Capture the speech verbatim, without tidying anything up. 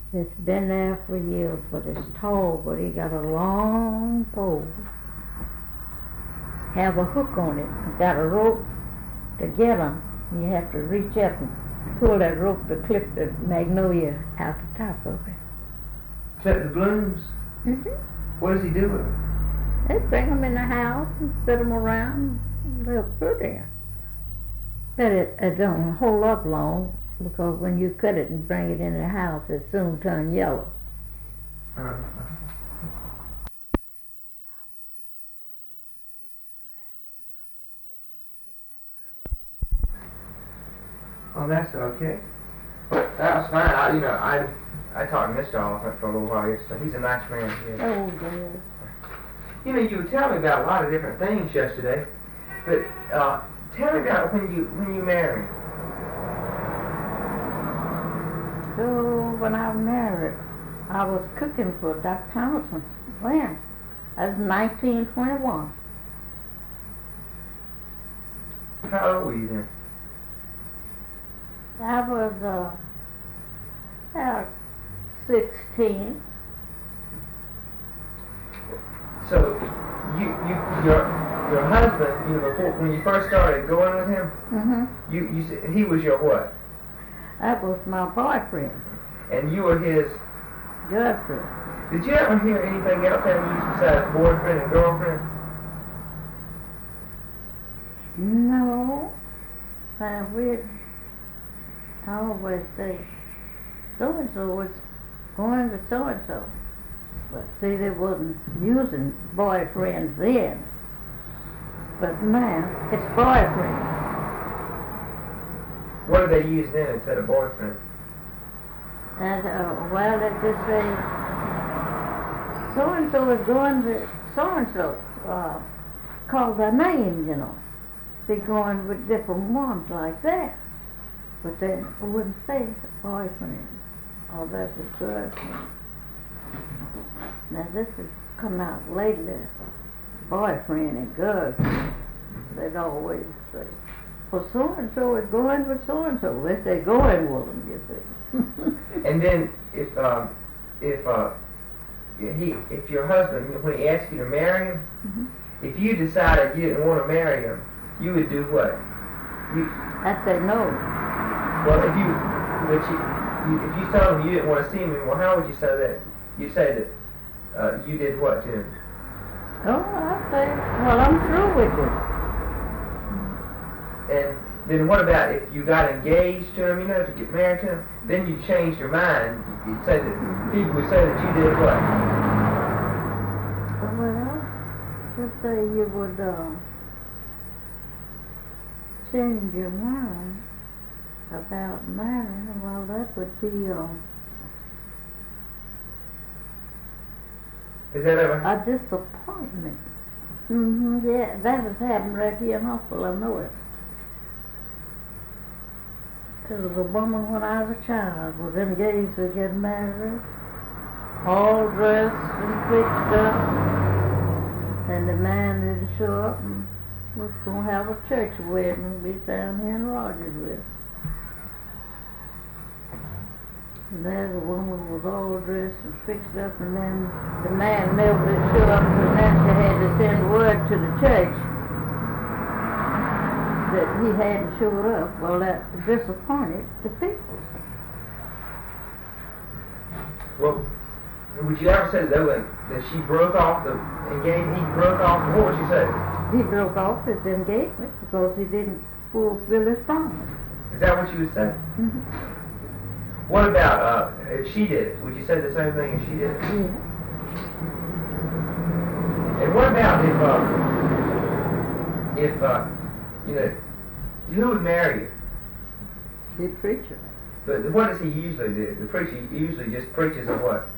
It's been there for years, but it's tall, but he got a long pole. Have a hook on it. Got a rope to get 'em. You have to reach up and pull that rope to clip the magnolia out the top of it. Clip the blooms? Mm-hmm. What does he do with them? They bring 'em in the house and set 'em around. They're pretty. But it, it don't hold up long, because when you cut it and bring it in the house, it soon turn yellow. Uh, oh, that's okay. But that was fine. I, you know, I I talked to Mister Oliphant for a little while yesterday. He's a nice man. He Oh, dear. You know, you were telling me about a lot of different things yesterday, but uh, tell me about when you when you married. So when I was married, I was cooking for Doc Thompson. When? I was nineteen twenty-one. How old were you then? I was uh, about sixteen. So you you your your husband, you know, before when you first started going with him, Mm-hmm. you you said he was your what? That was my boyfriend, And you were his. girlfriend. Did you ever hear anything else that he used besides boyfriend and girlfriend? No, I would always say so-and-so was going with so-and-so. But see, they wasn't using boyfriends then. But now, it's boyfriend. What did they use then instead of boyfriend? And, uh, well, they just say, so-and-so is going with so-and-so, uh, call their name, you know. They going with different ones like that. But they wouldn't say boyfriend, or that's a girlfriend. Now this has come out lately, boyfriend and girlfriend. They'd always say, well, so-and-so is going with so-and-so. If they're going with them, you see. And then if um if uh he if your husband, when he asked you to marry him, Mm-hmm. if you decided you didn't want to marry him, you would do what? You I say no. well if you but you, you if you told him you didn't want to see him anymore, how would you say that? You say that uh, you did what to him? Oh, I say, well, I'm through with you. And then what about if you got engaged to him, you know, to get married to him, then you changed your mind, you'd say that, people would say that you did what? Well, let's say you would uh, change your mind about marrying. Well, that would be uh, Is that ever? a disappointment. Mm-hmm, yeah, that has happened right here in Huffville, I know it. There was a woman when I was a child, was engaged to get married, all dressed and fixed up, and the man didn't show up and was going to have a church wedding we down here in Rogersville. And there the woman was all dressed and fixed up, and then the man never did show up, and then she had to send word to the church that he hadn't showed up. Well, that disappointed the people. Well, would you ever say that, when, that she broke off the engagement, he broke off, what would you say? He broke off his engagement because he didn't fulfill his promise. Is that what you would say? Mm-hmm. What about uh, if she did it? Would you say the same thing if she did it? Yeah. And what about if, uh, if, uh, you know, who would marry you? The preacher. But what does he usually do? The preacher usually just preaches on what?